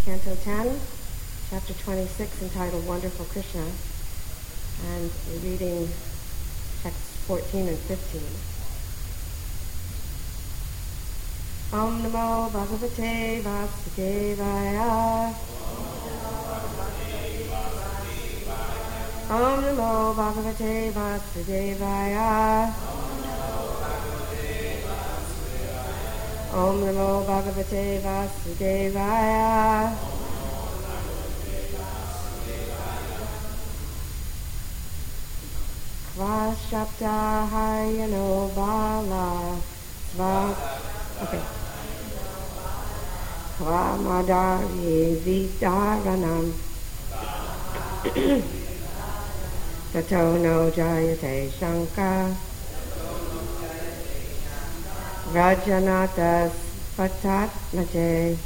Canto 10, Chapter 26, entitled Wonderful Krishna, and we're reading texts 14 and 15. Om Namo Bhagavate Vasudevaya. Om Namo Bhagavate Vasudevaya. Om Namo Bhagavate Vasudevaya. Vashabdahayano Bala. Okay. Vamadari Vidaranam. Tato no Jayate Shankar. Rajanatas Patatnate.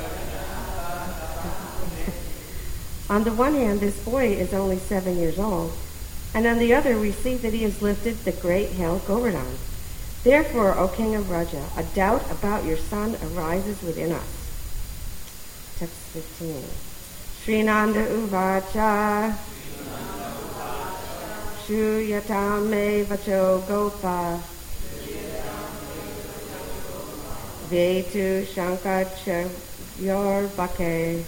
On the one hand, this boy is only 7 years old, and on the other we see that he has lifted the great hill Govardhan. Therefore, O King of Raja, a doubt about your son arises within us. Text 15. Srinanda Uvacha Shuyatame Vacho Gopa Vetu Shankacha Yor Bake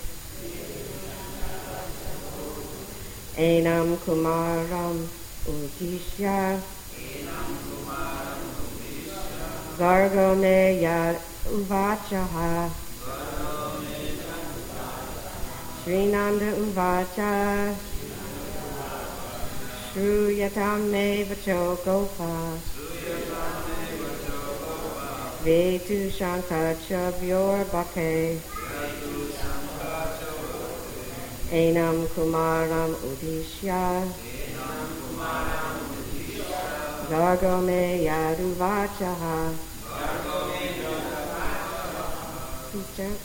Enam Kumaram Udishya Gargo Me Yad Uvachaha Srinanda Uvacha Shruyatam Me Vacho Gopa Vetu Shankacha Vyor Bake Enam Kumaram Udishya Gargo Me Yadu Vachaha. Please chant.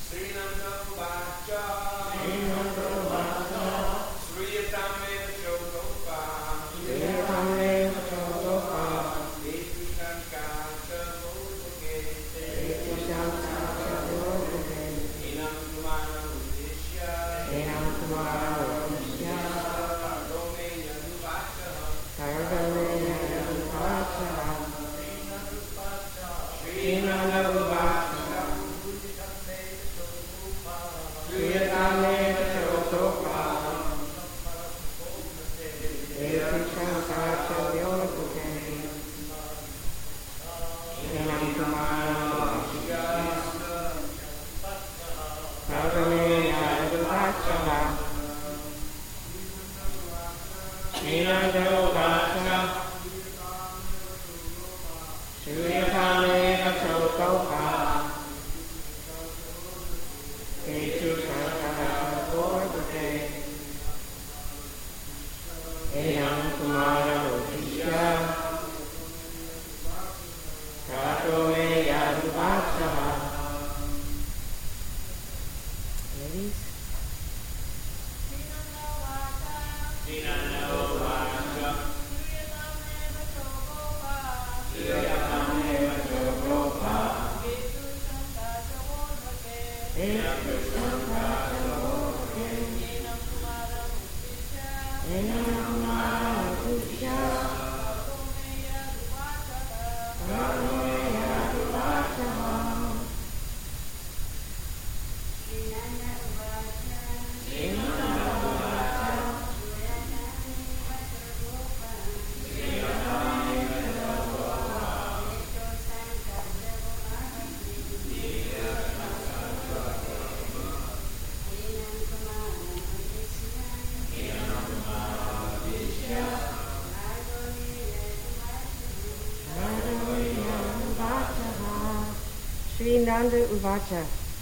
Srinanda Uvacha.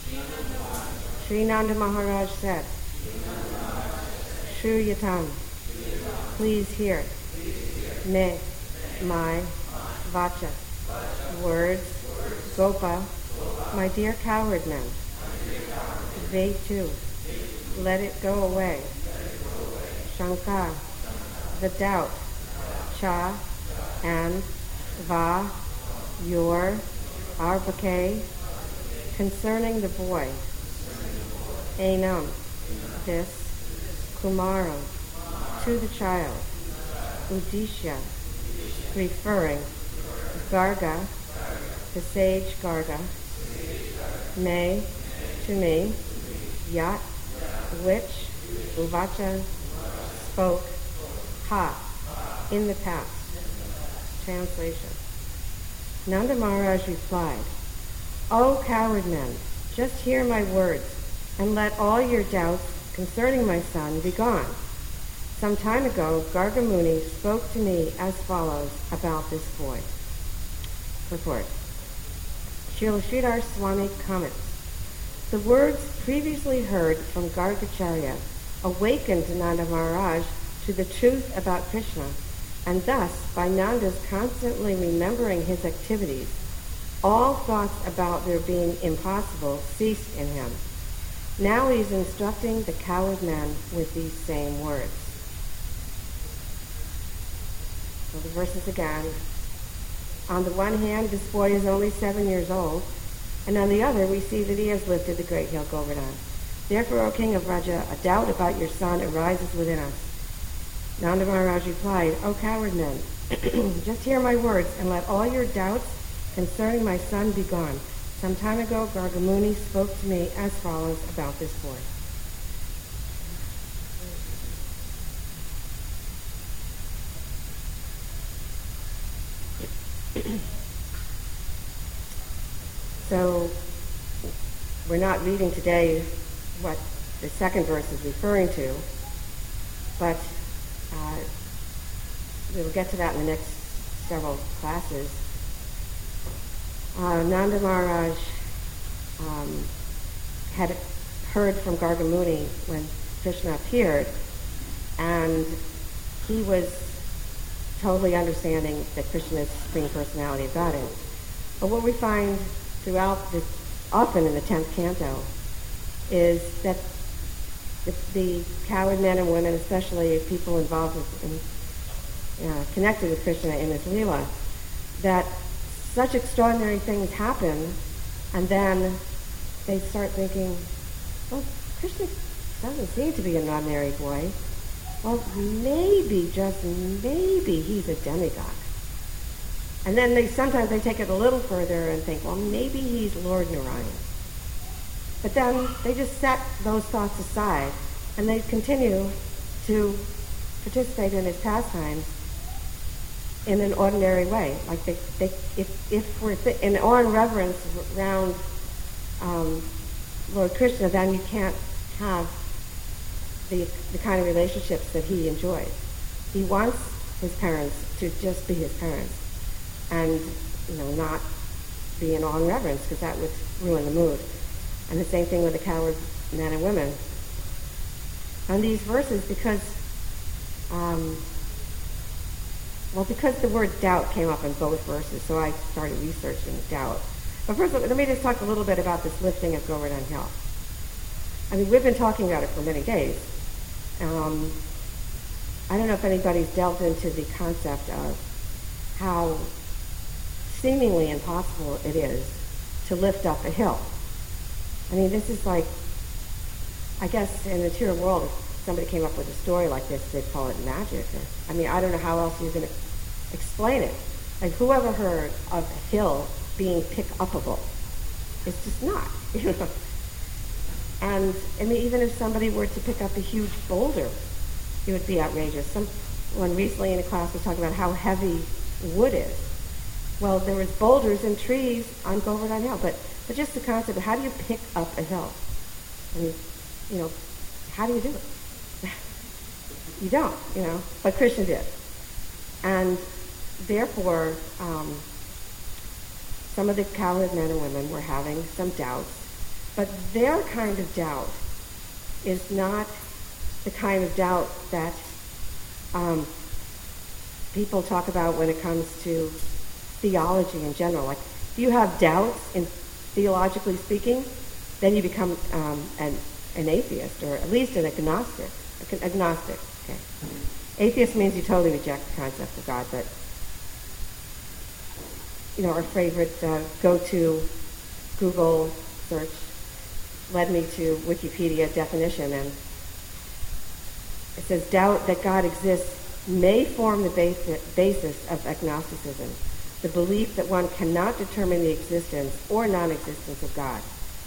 Srinanda Maharaj said, Shruyatam, please hear, me, my, vacha, words, gopa, my dear coward men, they too, let it go away, Shankar, the doubt, cha, and va, your, our bouquet, concerning the boy, Enam, this, Kumaram, to the child, Udishya, referring, Garga, the sage Garga, me, to me, Yat, which, Uvacha, spoke, ha, in the past. Translation. Nanda Maharaj replied, O coward men, just hear my words, and let all your doubts concerning my son be gone. Some time ago, Garga Muni spoke to me as follows about this boy. Purport. Srila Sridhar Swami comments, the words previously heard from Gargacharya awakened Nanda Maharaj to the truth about Krishna, and thus, by Nanda's constantly remembering his activities, all thoughts about their being impossible ceased in him. Now he's instructing the coward men with these same words. So the verses again. On the one hand, this boy is only 7 years old, and on the other, we see that he has lifted the great hill Govardhan. Therefore, O king of Raja, a doubt about your son arises within us. Nanda Maharaj replied, O coward men, just hear my words, and let all your doubts concerning my son be gone. Some time ago, Garga Muni spoke to me as follows about this boy. So, we're not reading today what the second verse is referring to, but we'll get to that in the next several classes. Nanda Maharaj had heard from Garga Muni when Krishna appeared, and he was totally understanding that Krishna is the Supreme Personality of Godhead. But what we find throughout this, often in the 10th canto, is that the coward men and women, especially people involved in connected with Krishna in his Leela, that such extraordinary things happen, and then they start thinking, well, Krishna doesn't seem to be an ordinary boy. Well, maybe, just maybe, he's a demigod. And then sometimes they take it a little further and think, well, maybe he's Lord Narayan. But then they just set those thoughts aside, and they continue to participate in his pastimes in an ordinary way. Like if we're in awe and reverence around Lord Krishna, then you can't have the kind of relationships that he enjoys. He wants his parents to just be his parents, and not be in awe and reverence, because that would ruin the mood. And the same thing with the coward men and women. And these verses, because the word doubt came up in both verses, so I started researching doubt. But first, let me just talk a little bit about this lifting of Govardhan Hill. I mean, we've been talking about it for many days. I don't know if anybody's delved into the concept of how seemingly impossible it is to lift up a hill. I mean, this is like, I guess in the material world, if somebody came up with a story like this, they'd call it magic. I mean, I don't know how else you're going to explain it. Like, whoever heard of a hill being pick-upable? It's just not, And, I mean, even if somebody were to pick up a huge boulder, it would be outrageous. Someone recently in a class was talking about how heavy wood is. Well, there was boulders and trees on Govardhan Hill, but just the concept of how do you pick up a hill? I mean, how do you do it? You don't, but Krishna did. And therefore, some of the cowherd men and women were having some doubts, but their kind of doubt is not the kind of doubt that people talk about when it comes to theology in general. Like, if you have doubts in theologically speaking, then you become an atheist, or at least an agnostic. Agnostic, okay. Atheist means you totally reject the concept of God, but, our favorite go-to Google search led me to Wikipedia definition, and it says, doubt that God exists may form the basis of agnosticism, the belief that one cannot determine the existence or non-existence of God.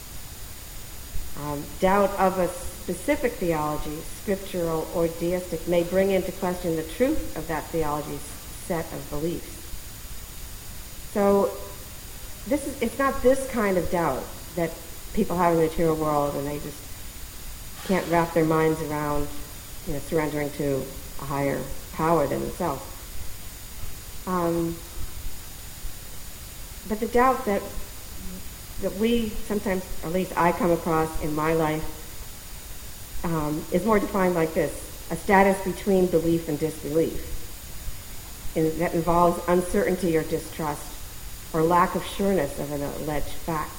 Doubt of a specific theology, scriptural or deistic, may bring into question the truth of that theology's set of beliefs. So it's not this kind of doubt that people have in the material world and they just can't wrap their minds around, surrendering to a higher power than themselves. But the doubt that we sometimes, at least I come across in my life, is more defined like this: a status between belief and disbelief, that involves uncertainty or distrust or lack of sureness of an alleged fact.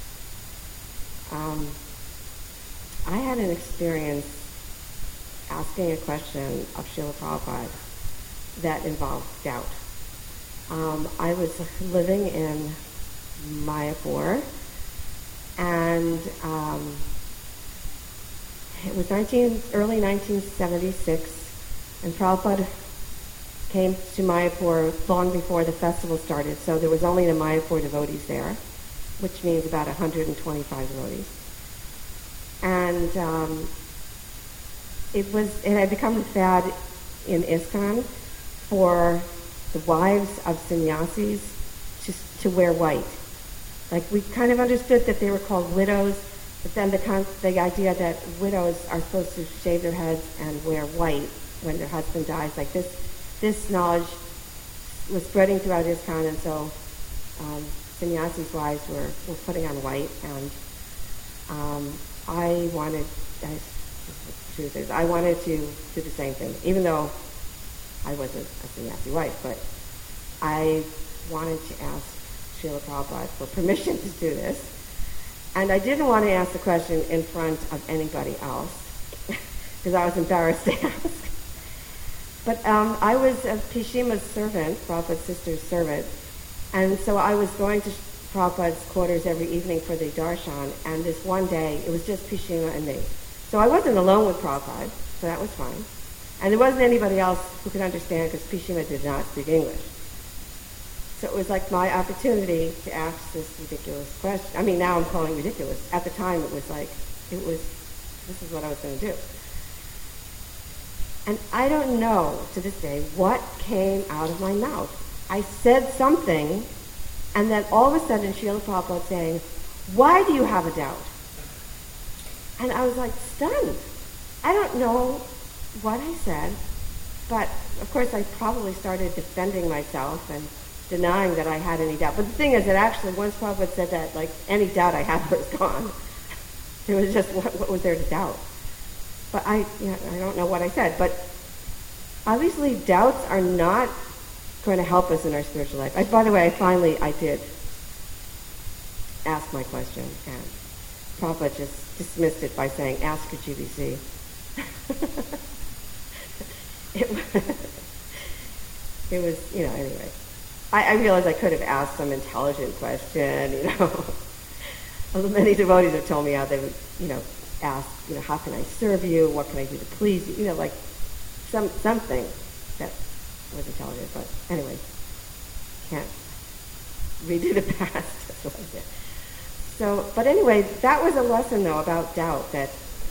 I had an experience asking a question of Srila Prabhupada that involved doubt. I was living in Mayapur, and it was early 1976, and Prabhupada came to Mayapur long before the festival started, so there was only the Mayapur devotees there, which means about 125 devotees. And it had become a fad in ISKCON for the wives of sannyasis to wear white. Like, we kind of understood that they were called widows, but then the idea that widows are supposed to shave their heads and wear white when their husband dies, like this knowledge was spreading throughout ISKCON, and so sannyasis' wives were putting on white, and I wanted to do the same thing, even though I wasn't a sannyasi wife, but I wanted to ask Srila Prabhupada for permission to do this. And I didn't want to ask the question in front of anybody else, because I was embarrassed to ask. But I was Pishima's servant, Prabhupada's sister's servant, and so I was going to Prabhupada's quarters every evening for the darshan, and this one day, it was just Pishima and me. So I wasn't alone with Prabhupada, so that was fine. And there wasn't anybody else who could understand, because Pishima did not speak English. So it was like my opportunity to ask this ridiculous question. I mean, now I'm calling it ridiculous. At the time, this is what I was going to do. And I don't know, to this day, what came out of my mouth. I said something, and then all of a sudden, Srila Prabhupada saying, "Why do you have a doubt?" And I was like stunned. I don't know what I said, but of course I probably started defending myself and denying that I had any doubt. But the thing is that actually once Prabhupada said that, like, any doubt I had was gone. It was just, what was there to doubt? But I don't know what I said. But obviously doubts are not going to help us in our spiritual life. By the way, I did ask my question, and Prabhupada just dismissed it by saying, "Ask your GBC." It was, anyway. I realized I could have asked some intelligent question, Many devotees have told me how they would, ask, how can I serve you? What can I do to please you? Like something that was intelligent. But anyway, can't redo the past. That's what I did. So, but anyway, that was a lesson, though, about doubt, that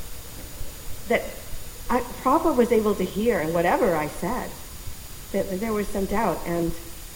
Prabhupada was able to hear in whatever I said, that there was some doubt, and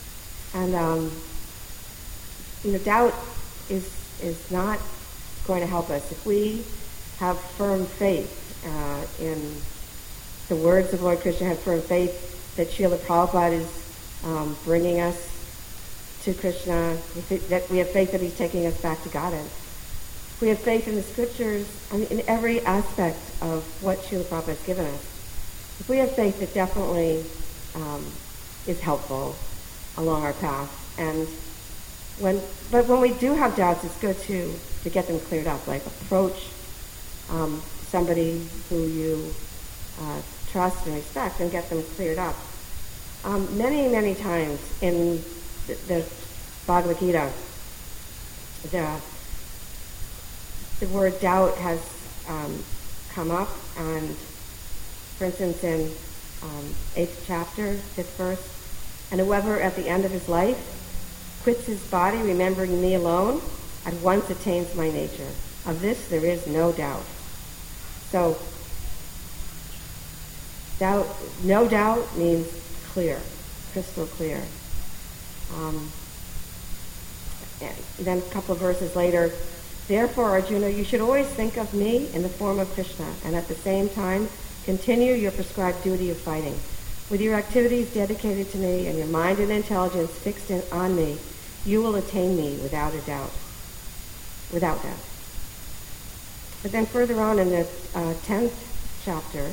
doubt is not going to help us. If we have firm faith in the words of Lord Krishna, have firm faith that Srila Prabhupada is bringing us to Krishna, that we have faith that he's taking us back to Godhead. If we have faith in the scriptures, in every aspect of what Srila Prabhupada has given us, if we have faith, it definitely is helpful along our path. And but when we do have doubts, it's good to get them cleared up. Like, approach somebody who you trust and respect and get them cleared up. Many, many times in the Bhagavad Gita, the word doubt has come up, and for instance in 8th chapter, 5th verse, and whoever at the end of his life quits his body, remembering me alone, at once attains my nature. Of this there is no doubt. So, no doubt means clear, crystal clear. And then a couple of verses later, therefore, Arjuna, you should always think of me in the form of Krishna, and at the same time continue your prescribed duty of fighting. With your activities dedicated to me and your mind and intelligence fixed on me, you will attain me without a doubt. Without doubt. But then further on in the 10th chapter,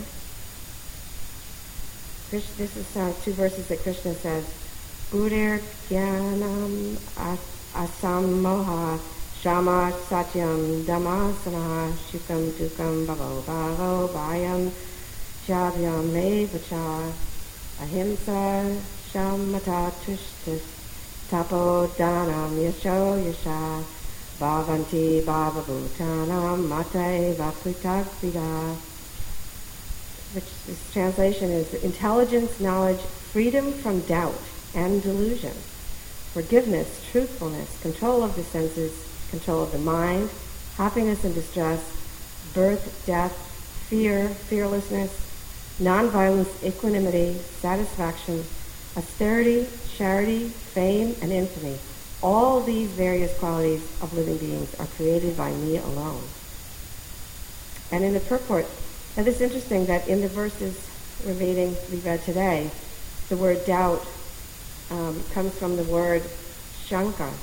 this is 2 verses that Krishna says, Buddhir Jnanam Asammoha Shama Satyam Dhammasana Shukam Dukam Bhavo Bhavo Bhayam Shavyam Mevacha Ahimsa Shamata Tushtis Tapo Dhanam Yasho Yasha Bhavanti Bhava Bhutanam Mate Vaputakvida, which this translation is intelligence, knowledge, freedom from doubt and delusion, forgiveness, truthfulness, control of the senses, control of the mind, happiness and distress, birth, death, fear, fearlessness, nonviolence, equanimity, satisfaction, austerity, charity, fame, and infamy. All these various qualities of living beings are created by me alone. And in the purport, and it's interesting that in the verses we read today, the word doubt comes from the word shanka.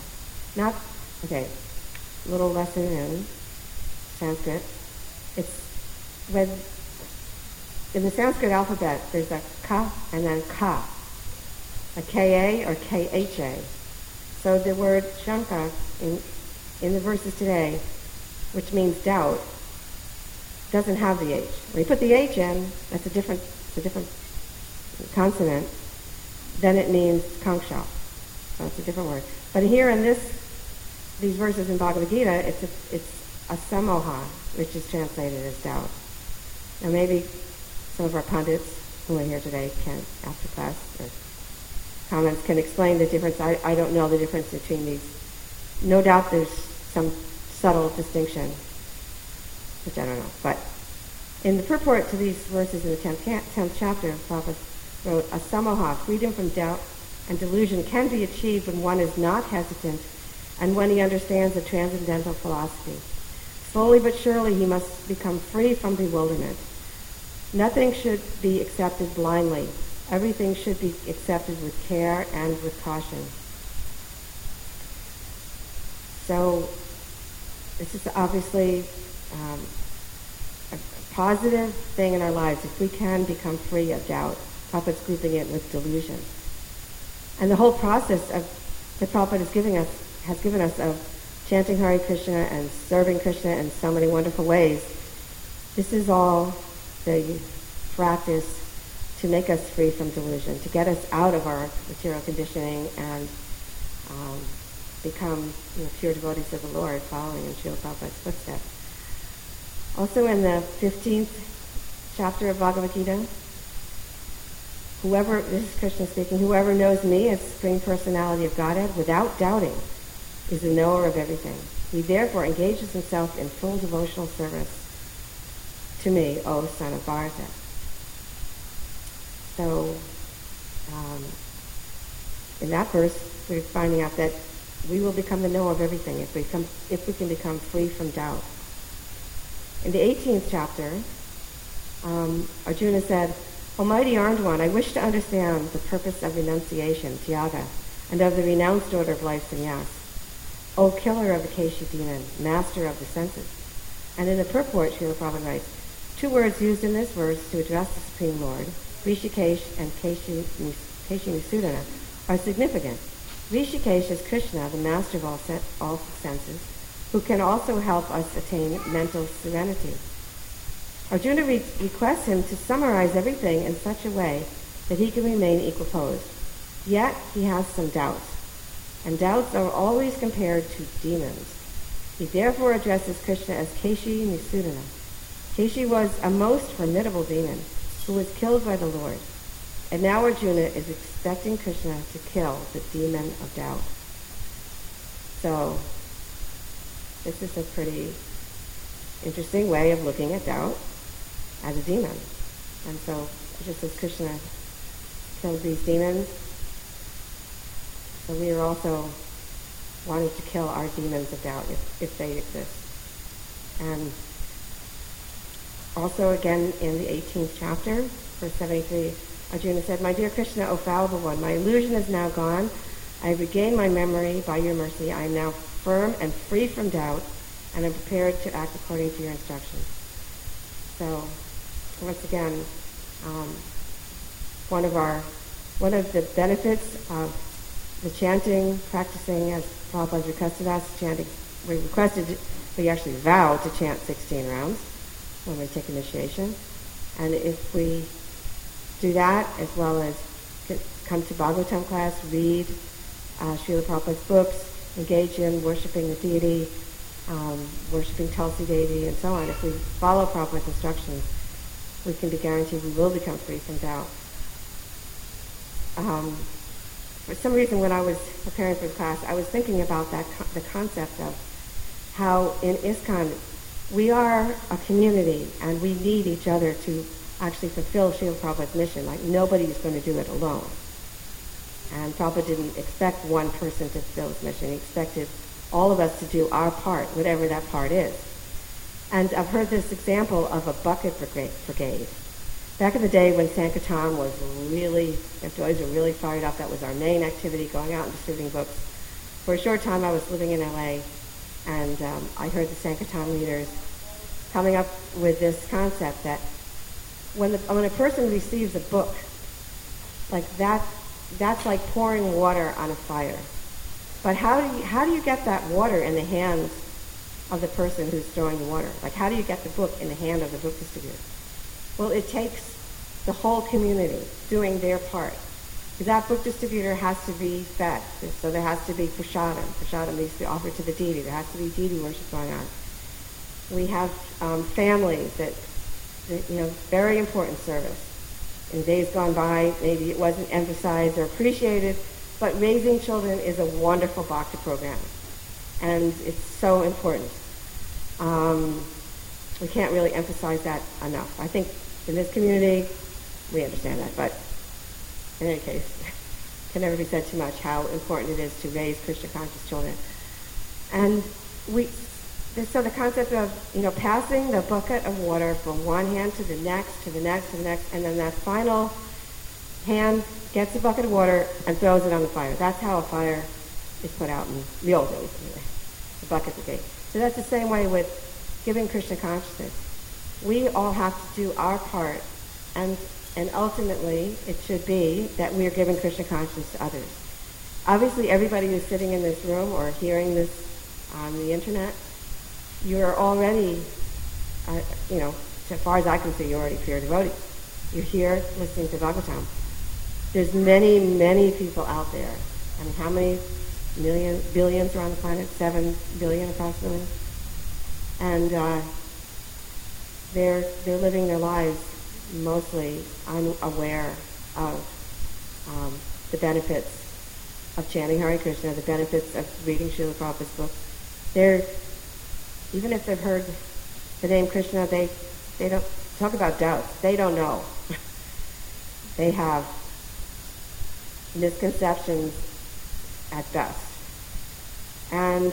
Little lesson in Sanskrit. It's when in the Sanskrit alphabet there's a ka and then ka, a ka or kha. So the word shanka in the verses today, which means doubt, doesn't have the H. When you put the H in, it's a different consonant, then it means kanksha. So it's a different word. But here in these verses in Bhagavad Gita, it's asammoha, which is translated as doubt. Now maybe some of our pundits who are here today can, after class or comments, can explain the difference. I don't know the difference between these. No doubt there's some subtle distinction, which I don't know. But in the purport to these verses in the 10th chapter, Prabhupada wrote, asammoha, freedom from doubt and delusion, can be achieved when one is not hesitant and when he understands the transcendental philosophy. Slowly but surely he must become free from bewilderment. Nothing should be accepted blindly. Everything should be accepted with care and with caution. So this is obviously a positive thing in our lives if we can become free of doubt. Prabhupada's grouping it with delusion. And the whole process that Prabhupada has given us of chanting Hare Krishna and serving Krishna in so many wonderful ways, this is all the practice to make us free from delusion, to get us out of our material conditioning and become pure devotees of the Lord, following in Srila Prabhupada's footsteps. Also in the 15th chapter of Bhagavad Gita, this is Krishna speaking, whoever knows me as Supreme Personality of Godhead without doubting is the knower of everything. He therefore engages himself in full devotional service to me, O son of Bharata. So, in that verse, we're finding out that we will become the knower of everything if we can become free from doubt. In the 18th chapter, Arjuna said, O mighty armed one, I wish to understand the purpose of renunciation, Tyaga, and of the renounced order of life, sannyas. O killer of the Keshi demon, master of the senses. And in the purport, Srila Prabhupada writes, 2 words used in this verse to address the Supreme Lord, Rishikesh and Keshi Nisudana, are significant. Rishikesh is Krishna, the master of all senses, who can also help us attain mental serenity. Arjuna requests him to summarize everything in such a way that he can remain equiposed. Yet he has some doubts, and doubts are always compared to demons. He therefore addresses Krishna as Keshi Nisudana. Keshi was a most formidable demon who was killed by the Lord. And now Arjuna is expecting Krishna to kill the demon of doubt. So, this is a pretty interesting way of looking at doubt as a demon. And so, just as Krishna killed these demons, so we are also wanting to kill our demons of doubt if they exist. And also again in the 18th chapter, verse 73, Arjuna said, "My dear Krishna, O fallible one, my illusion is now gone. I have regained my memory by your mercy. I am now firm and free from doubt, and am prepared to act according to your instructions." So, once again, one of the benefits of the chanting, practicing as Prabhupada requested us, chanting, we actually vowed to chant 16 rounds when we take initiation. And if we do that, as well as come to Bhagavatam class, read Srila Prabhupada's books, engage in worshiping the deity, worshiping Tulsi Devi, and so on, if we follow Prabhupada's instructions, we can be guaranteed we will become free from doubt. For some reason, when I was preparing for the class, I was thinking about the concept of how in ISKCON we are a community and we need each other to actually fulfill Srila Prabhupada's mission. Like, nobody's going to do it alone. And Prabhupada didn't expect one person to fulfill his mission. He expected all of us to do our part, whatever that part is. And I've heard this example of a bucket brigade. Back in the day when Sankirtan was really, employees were really fired up, that was our main activity, going out and distributing books. For a short time I was living in LA, and I heard the Sankirtan leaders coming up with this concept that when a person receives a book, like that's like pouring water on a fire. But how do you get that water in the hands of the person who's throwing the water? Like, how do you get the book in the hand of the book distributor? Well, it takes the whole community doing their part. Because that book distributor has to be fed. So there has to be prasadam. Prasadam needs to be offered to the deity. There has to be deity worship going on. We have families that, very important service. In days gone by, maybe it wasn't emphasized or appreciated, but raising children is a wonderful bhakti program. And it's so important. We can't really emphasize that enough. I think in this community, we understand that, but in any case, it can never be said too much how important it is to raise Krishna conscious children. And so the concept of, passing the bucket of water from one hand to the next, to the next, to the next, and then that final hand gets the bucket of water and throws it on the fire. That's how a fire is put out in the old days, anyway, the bucket brigade. So that's the same way with giving Krishna consciousness. We all have to do our part, and ultimately it should be that we are giving Krishna consciousness to others. Obviously, everybody who's sitting in this room or hearing this on the internet, you're already, as far as I can see, you're already pure devotees. You're here listening to Bhagavatam. There's many, many people out there. I mean, how many billions are on the planet? 7 billion approximately. And they're living their lives mostly unaware of the benefits of chanting Hare Krishna, the benefits of reading Srila Prabhupada's books. Even if they've heard the name Krishna, they don't talk about doubts. They don't know. They have misconceptions at best. And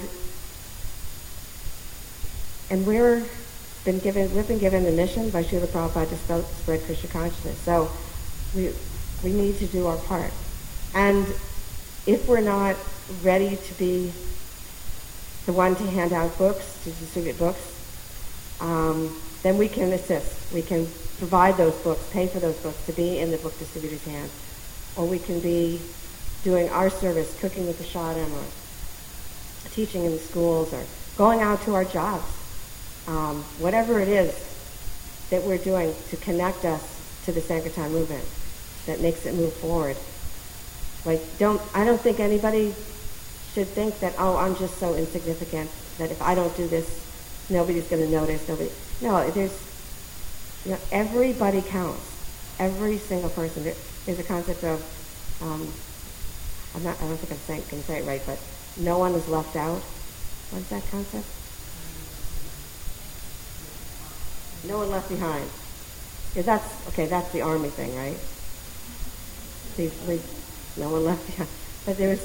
we've been given the mission by Srila Prabhupada to spread Krishna consciousness. So we need to do our part. And if we're not ready to be the one to hand out books, to distribute books, then we can assist. We can provide those books, pay for those books to be in the book distributor's hands. Or we can be doing our service, cooking with the prasadam, or teaching in the schools, or going out to our jobs. Whatever it is that we're doing to connect us to the Sankirtan movement that makes it move forward. I don't think anybody should think that, I'm just so insignificant. that if I don't do this, nobody's going to notice. No, everybody counts. Every single person. There's a concept of, I don't think I can say it right, but no one is left out. What's that concept? No one left behind. That's the army thing, right? No one left behind. But there's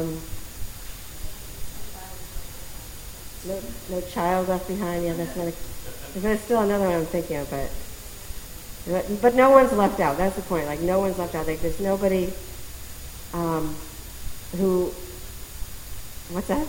no child left behind. Yeah, there's still another one I'm thinking of, but no one's left out. That's the point. Like, no one's left out. Like, there's nobody who. What's that?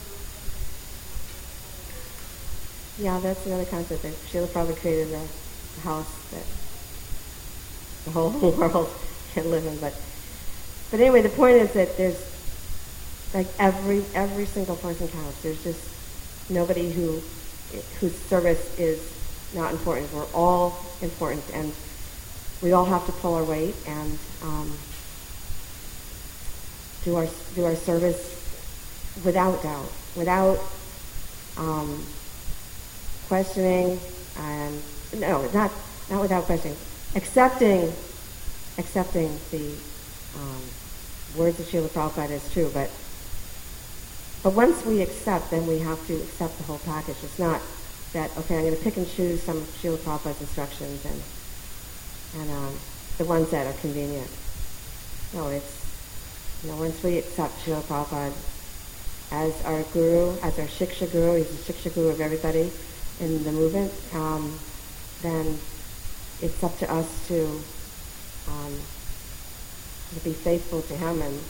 Yeah, that's another concept. That Srila Prabhupada created a house that the whole world can live in. But anyway, the point is that there's like every single person counts. There's just nobody whose service is not important. We're all important, and we all have to pull our weight and do our service without doubt, without questioning, and not without questioning, accepting the words of Srila Prabhupada is true, but once we accept, then we have to accept the whole package. It's not that, okay, I'm going to pick and choose some of Srila Prabhupada's instructions and the ones that are convenient. No, it's, once we accept Srila Prabhupada as our guru, as our Shiksha guru, he's the Shiksha guru of everybody in the movement, then it's up to us to be faithful to him. And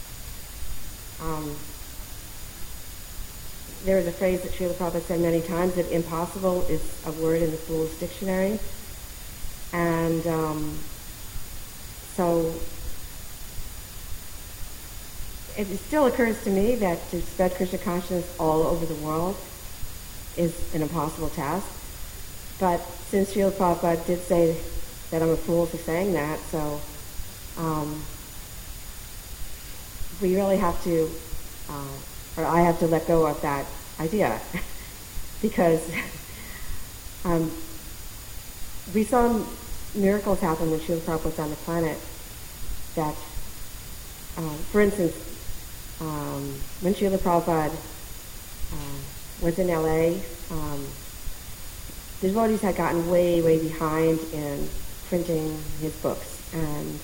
there is a phrase that Srila Prabhupada said many times, that impossible is a word in the Fool's Dictionary. And so it still occurs to me that to spread Krishna consciousness all over the world is an impossible task. But since Srila Prabhupada did say that I'm a fool for saying that, so we really have to, or I have to let go of that idea, because we saw miracles happen when Srila Prabhupada was on the planet. That, for instance, when Srila Prabhupada was in LA, the devotees had gotten way, way behind in printing his books, and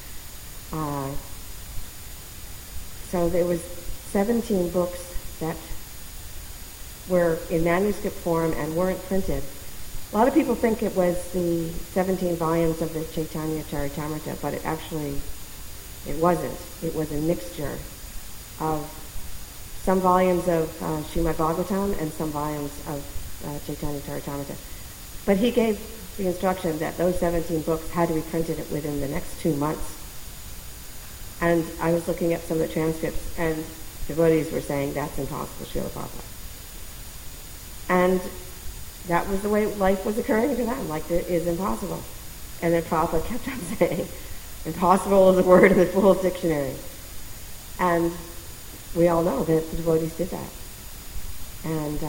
so there was 17 books that were in manuscript form and weren't printed. A lot of people think it was the 17 volumes of the Chaitanya Charitamrita, but it wasn't. It was a mixture of some volumes of Srimad Bhagavatam and some volumes of Chaitanya Charitamrita. But he gave the instruction that those 17 books had to be printed within the next 2 months. And I was looking at some of the transcripts, and devotees were saying, that's impossible, Srila Prabhupada. And that was the way life was occurring to them, like it is impossible. And then Prabhupada kept on saying, impossible is a word in the Fool's Dictionary. And we all know that the devotees did that. And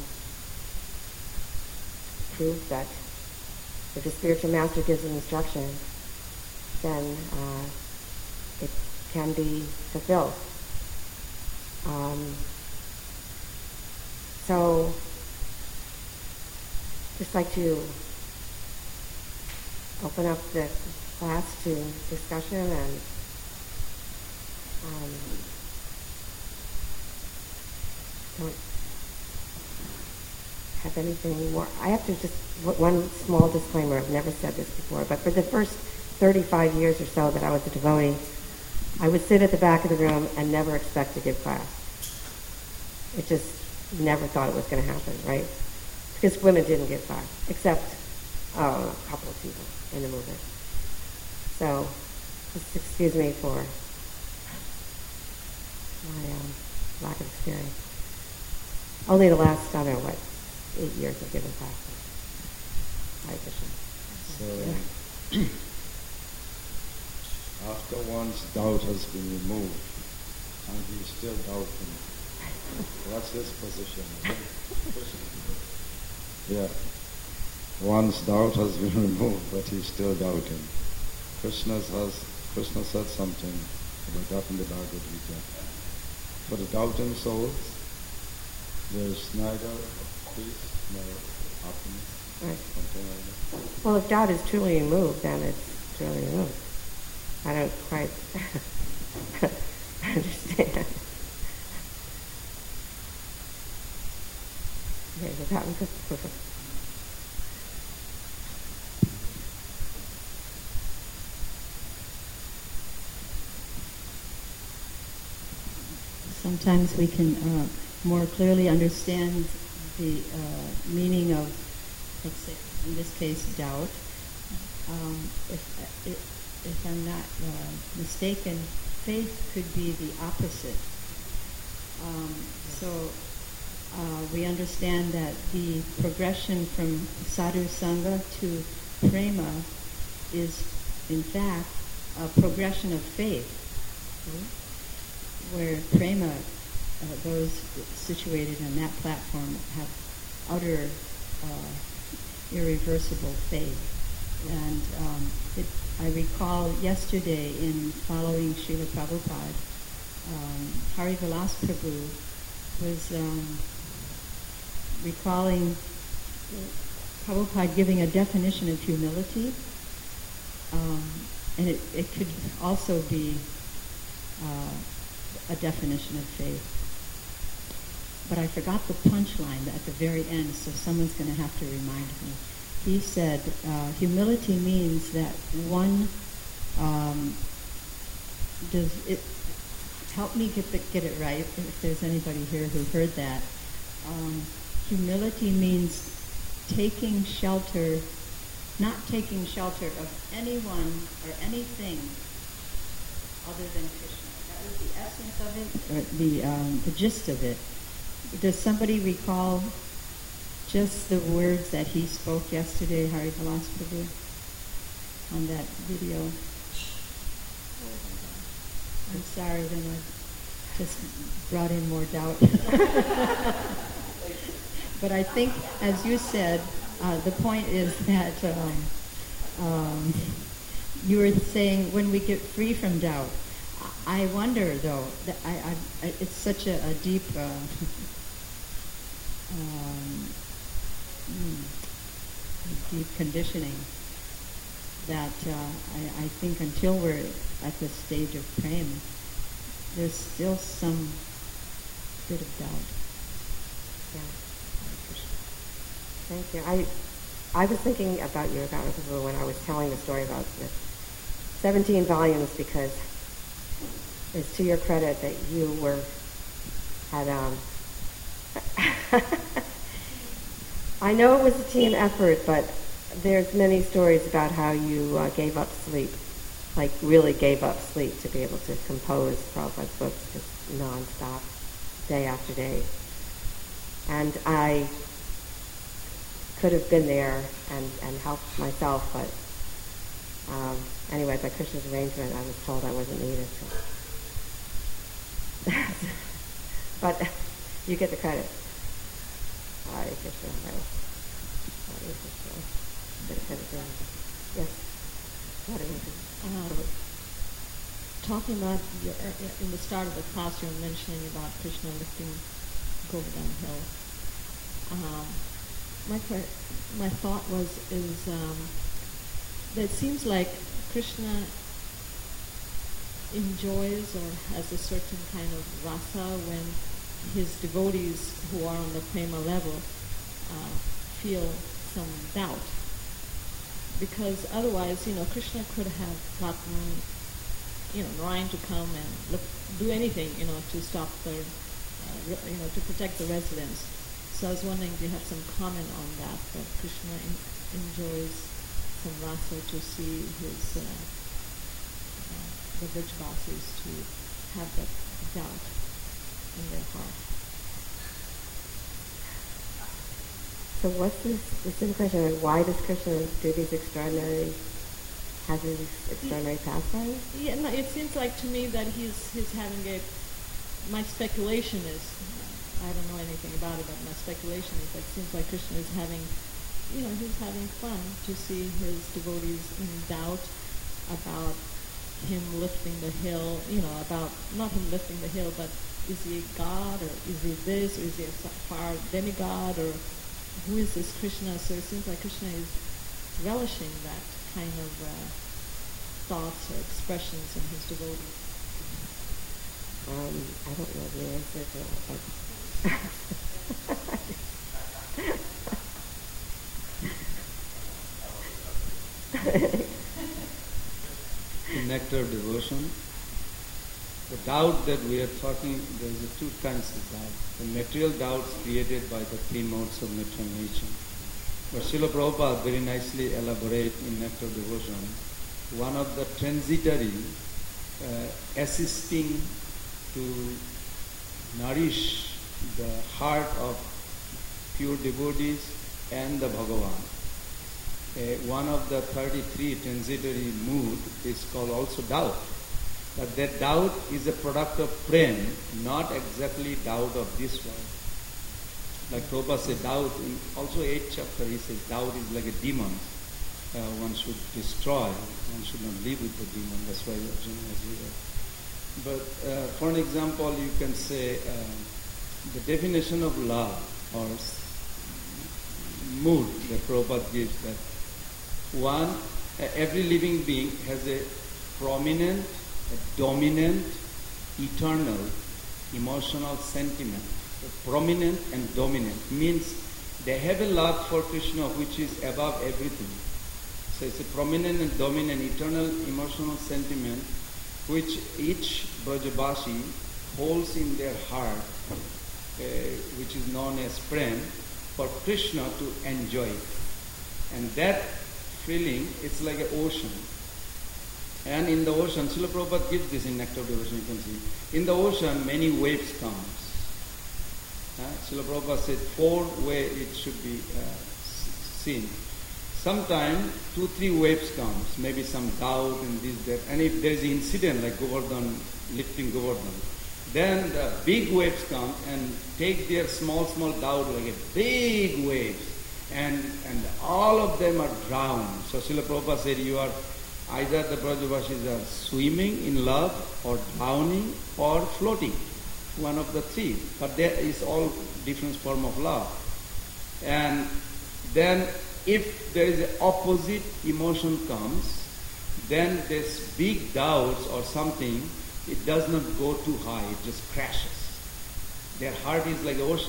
proved that if the spiritual master gives an instruction, then it can be fulfilled. So, just like to open up the class to discussion, and don't have anything more. I have to just, one small disclaimer, I've never said this before, but for the first 35 years or so that I was a devotee, I would sit at the back of the room and never expect to give class. It just never thought it was going to happen, right? Because women didn't give class, except a couple of people in the movement. So, just excuse me for my lack of experience. Only the last, 8 years of giving classes. So, after one's doubt has been removed, and you still doubting, What's his position? Yeah. One's doubt has been removed, but he's still doubting. Krishna said something about that in the Bhagavad Gita. For the doubting souls, there is neither peace nor happiness. Right. Something like that. Well, if doubt is truly removed, then it's truly removed. I don't quite understand. Okay, so that was good. Sometimes we can more clearly understand the meaning of, let's say, in this case, doubt. If I'm not mistaken, faith could be the opposite. So we understand that the progression from sadhu sangha to prema is, in fact, a progression of faith. Where prema, those situated on that platform have utter, irreversible faith. And I recall yesterday in following Srila Prabhupada, Hari Vilas Prabhu was recalling Prabhupada giving a definition of humility, and it could also be a definition of faith. But I forgot the punchline at the very end, so someone's going to have to remind me. He said, humility means that one does it. Help me get it right, if there's anybody here who heard that. Humility means taking shelter, not taking shelter of anyone or anything other than Krishna. That was the essence of it, or the gist of it. Does somebody recall just the words that he spoke yesterday, Hari Vilas Prabhu, on that video? I'm sorry, then I just brought in more doubt. But I think, as you said, the point is that you were saying when we get free from doubt. I wonder, though, that it's such a deep deep conditioning that I think until we're at the stage of prema, there's still some bit of doubt. Yeah. Thank you. I was thinking about you, when I was telling the story about the 17 volumes, because it's to your credit that you had I know it was a team effort, but there's many stories about how you gave up sleep, like really gave up sleep to be able to compose Prabhupada's books just non-stop, day after day. And I could have been there and helped myself, but anyway, by Krishna's arrangement, I was told I wasn't needed. So. But you get the credit. Hare Krishna. Hare Krishna. Yes. Talking about in the start of the class, you were mentioning about Krishna lifting Govardhan Hill. My thought is that it seems like Krishna enjoys or has a certain kind of rasa when his devotees who are on the prema level feel some doubt. Because otherwise, Krishna could have gotten, Narayan to come and do anything, to stop the, to protect the residents. So I was wondering, do you have some comment on that Krishna enjoys some rasa to see his, the Vrajvasis to have that doubt in their heart. So what's this specific question? Why does Krishna do these extraordinary pastimes? Yeah, no, it seems like to me that he's having my speculation is, I don't know anything about it, but my speculation is that it seems like Krishna is having, he's having fun to see his devotees in doubt about him lifting the hill, about not him lifting the hill, but is he God, or is he this, or is he a far demigod, or who is this Krishna? So it seems like Krishna is relishing that kind of thoughts or expressions in his devotees. I don't know the answer to that. In Nectar of Devotion, the doubt that we are talking, there is two kinds of doubt. The material doubts created by the three modes of material nature. But Srila Prabhupada very nicely elaborate in Nectar of Devotion, one of the transitory assisting to nourish the heart of pure devotees and the Bhagavan. One of the 33 transitory mood is called also doubt. But that doubt is a product of prem, not exactly doubt of this world. Like Prabhupada said, doubt, in also 8th chapter he says, doubt is like a demon. One should destroy, one should not live with the demon. That's why Arjuna was here. But for an example, you can say the definition of love or mood that Prabhupada gives, that one, every living being has a prominent, a dominant, eternal, emotional sentiment. So prominent and dominant means they have a love for Krishna which is above everything. So it's a prominent and dominant, eternal, emotional sentiment which each Brajabasi holds in their heart, which is known as prem, for Krishna to enjoy it. And that feeling, it's like an ocean. And in the ocean, Srila Prabhupada gives this in Nectar of Devotion, you can see. In the ocean, many waves comes. Srila Prabhupada said 4 ways it should be seen. Sometimes 2-3 waves comes, maybe some doubt and this, that. And if there is an incident like Govardhan, lifting Govardhan, then the big waves come and take their small doubt like a big wave. And all of them are drowned. So Srila Prabhupada said, you are either the Brajavasis are swimming in love or drowning or floating. One of the three. But there is all different form of love. And then if there is an opposite emotion comes, then this big doubts or something, it does not go too high, it just crashes. Their heart is like the ocean.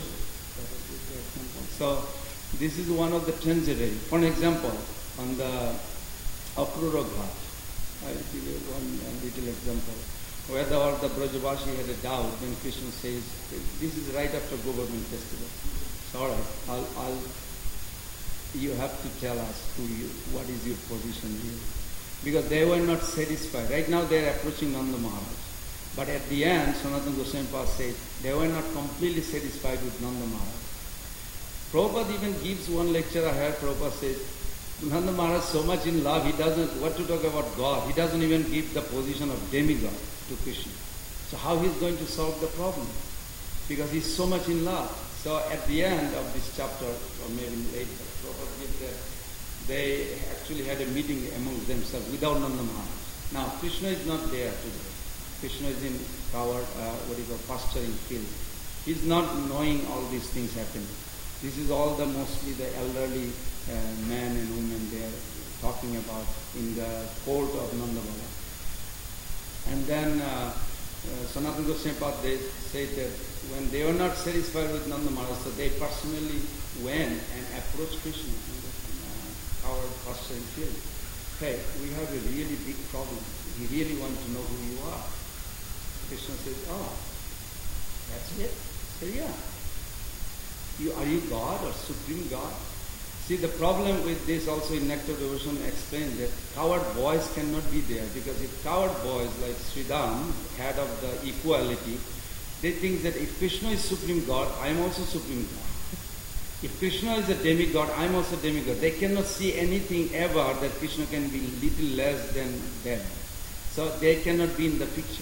So this is one of the transitory. For an example, on the Akrura Ghat, I'll give you one little example. Whether the Brajavashi had a doubt, then Krishna says, this is right after Govardhan festival. So all right, you have to tell us what is your position here. Because they were not satisfied. Right now they are approaching Nanda Maharaj. But at the end, Sanatana Goswami said, they were not completely satisfied with Nanda Maharaj. Prabhupada even gives one lecture I heard. Prabhupada says, Nanda Maharaj so much in love, he doesn't, what to talk about God, he doesn't even give the position of demigod to Krishna. So how he's going to solve the problem? Because he's so much in love. So at the end of this chapter, or maybe later, Prabhupada gives that they actually had a meeting among themselves without Nanda Maharaj. Now Krishna is not there today. Krishna is in pasturing field. He's not knowing all these things happening. This is all mostly the elderly men and women they are talking about in the court of Nanda Baba. And then Sanatana Goswami they say that when they were not satisfied with Nanda Maharaj, so they personally went and approached Krishna in our pasturing field. Hey, we have a really big problem. We really want to know who you are. Krishna says, oh, that's it? So yeah. Are you God or Supreme God? See, the problem with this also in Nectar Devotion explains that coward boys cannot be there, because if coward boys like Sridham, head of the equality, they think that if Krishna is Supreme God, I am also Supreme God. If Krishna is a demigod, I am also demigod. They cannot see anything ever that Krishna can be little less than them. So they cannot be in the picture.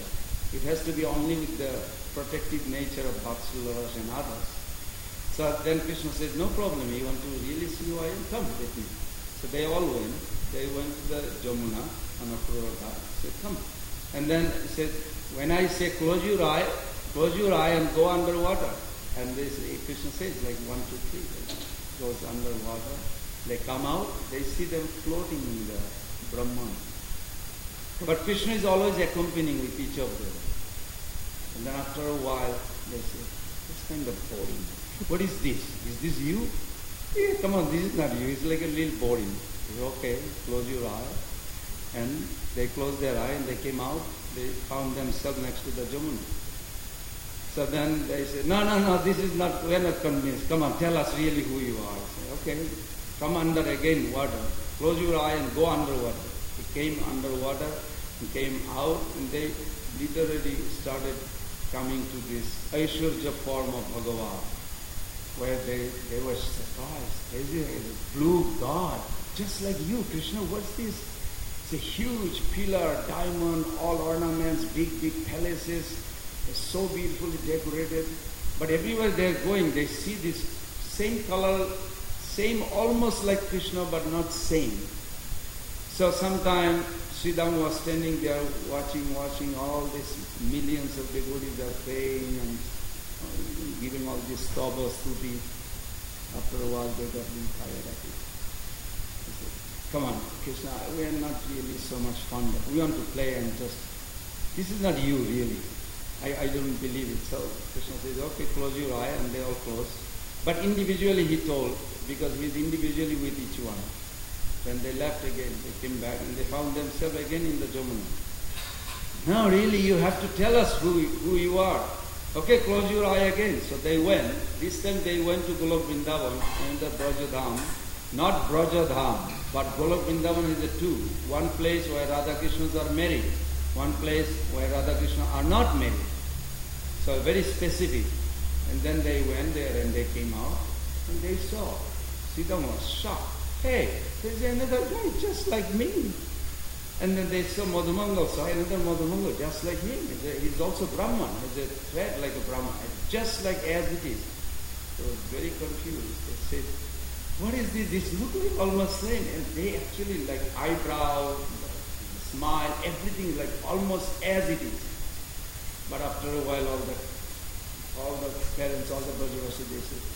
It has to be only with the protective nature of Vatsalya and others. So then Krishna says, no problem, you want to really see who I am? Come with me. So they all went. They went to the Jamuna on Akrura Ghat. He said, come. And then he said, when I say close your eye and go underwater. And Krishna says like 1, 2, 3, goes underwater. They come out, they see them floating in the Brahman. But Krishna is always accompanying with each of them. And then after a while, they say, it's kind of boring. What is this? Is this you? Yeah, come on, this is not you. It's like a little boring. Okay, close your eye. And they closed their eye and they came out. They found themselves next to the Jamuna. So then they said, no, this is not, we're not convinced. Come on, tell us really who you are. I say, okay, come under again water. Close your eye and go underwater. He came underwater and came out and they literally started coming to this Aishwarya form of Bhagavan, where they were surprised. There's a blue god, just like you, Krishna, what's this? It's a huge pillar, diamond, all ornaments, big palaces. It's so beautifully decorated. But everywhere they're going, they see this same color, same almost like Krishna, but not same. So sometime Sridham was standing there watching all these millions of devotees are praying and giving all this stava stuti. After a while they got really tired of it. He said, come on, Krishna, we are not really so much fun. We want to play and just, this is not you really. I don't believe it. So Krishna says, okay, close your eye, and they all closed. But individually he told, because he's individually with each one. When they left again, they came back and they found themselves again in the Jamuna. Now really you have to tell us who you are. Okay, close your eye again. So they went. This time they went to Golok Vrindavan and the Brajadham. Not Brajadham, but Golok Vrindavan is a two. One place where Radha Krishnas are married. One place where Radha Krishna are not married. So very specific. And then they went there and they came out and they saw. Sridham was shocked. Hey, there's another guy just like me. And then they saw Madhumangal, saw another Madhumangal just like him. He's also Brahman, has a thread like a Brahman, just like as it is. So very confused. They said, what is this? This looks like almost same. And they actually like eyebrow, smile, everything like almost as it is. But after a while all the parents, all the Brajavasi, they said,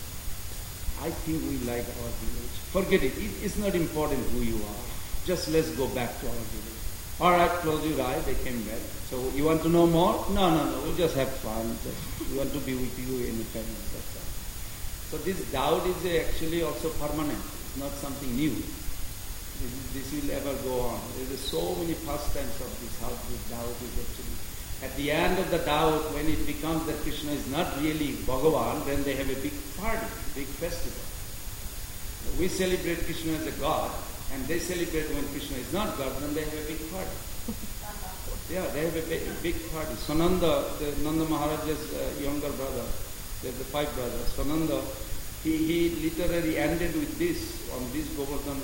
I think we like our village. Forget it. It's not important who you are. Just let's go back to our village. All right, close your eye. They came back. So you want to know more? No. We'll just have fun. We want to be with you anytime. That's all. So this doubt is actually also permanent. It's not something new. This will ever go on. There are so many pastimes of this, how this doubt is actually. At the end of the doubt, when it becomes that Krishna is not really Bhagavan, then they have a big party, big festival. We celebrate Krishna as a god, and they celebrate when Krishna is not God, then they have a big party. Yeah, they have a big party. Sananda, the Nanda Maharaja's younger brother, there's the 5 brothers. Sananda, he literally ended with this, on this Govardhan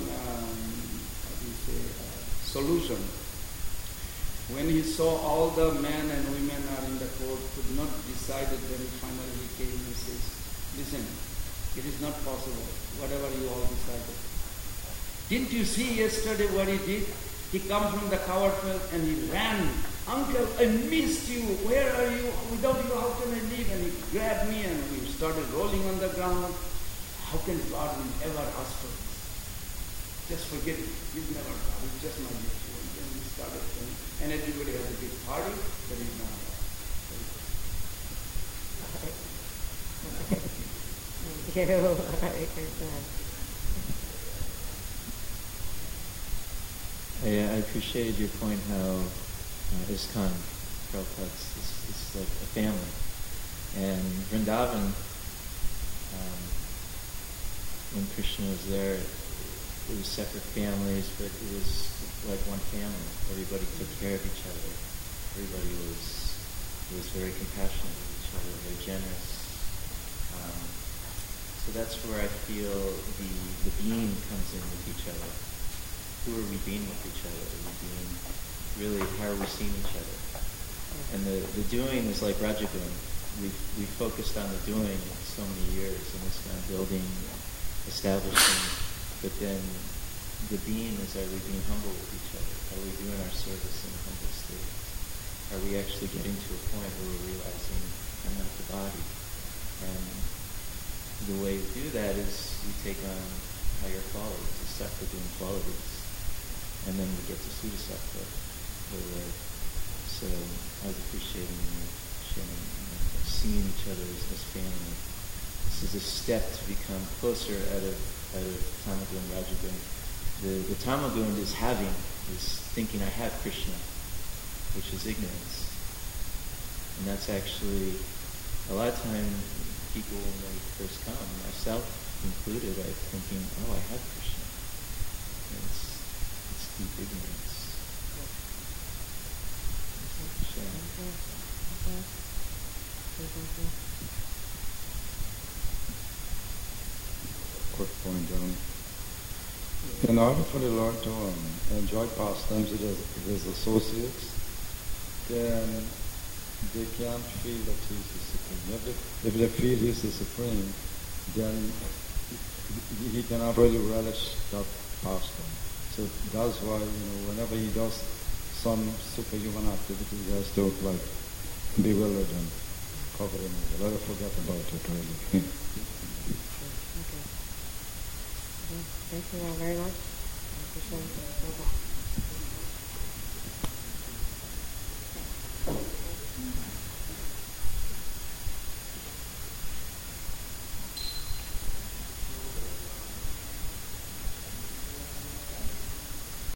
solution. When he saw all the men and women are in the court, could not decide it, then finally he came and says, listen, it is not possible, whatever you all decided. Didn't you see yesterday what he did? He come from the coward field and he ran. Uncle, I missed you. Where are you? Without you, how can I live? And he grabbed me and we started rolling on the ground. How can God ever ask for this? Just forget it. He's never God. He's just my gift. And we started praying. And everybody has a big party, but he's not God. Thank you. Hare Krishna. I appreciated your point how ISKCON, Prabhupada's, is like a family. And Vrindavan, when Krishna was there, it was separate families, but it was like one family. Everybody took care of each other. Everybody was very compassionate with each other, very generous. So that's where I feel the being comes in with each other. Who are we being with each other? Are we being really, how are we seeing each other? And the doing is like Rajagun. We focused on the doing so many years in this kind of building, establishing, but then the being is, are we being humble with each other? Are we doing our service in a humble state? Are we actually getting to a point where we're realizing I'm not the body? And the way we do that is we take on higher qualities, the sattva-guna qualities, and then we get to Sudasattva. So I was appreciating you sharing and seeing each other as family. This is a step to become closer out of Tamagun, Rajagun. The Tamagun is thinking I have Krishna, which is ignorance. And that's actually, a lot of time people when they first come, myself included, I'm thinking, oh, I have Krishna. And it's deep ignorance. Quick point, in order for the Lord to enjoy pastimes with his associates, then they can't feel that he's the supreme. If they feel he's the supreme, then he cannot really relish that pastime. So that's why, whenever he does some superhuman activity, he has to bewilder them, cover them over. Let us forget about it, really. Thank you all very much. Thank you so much.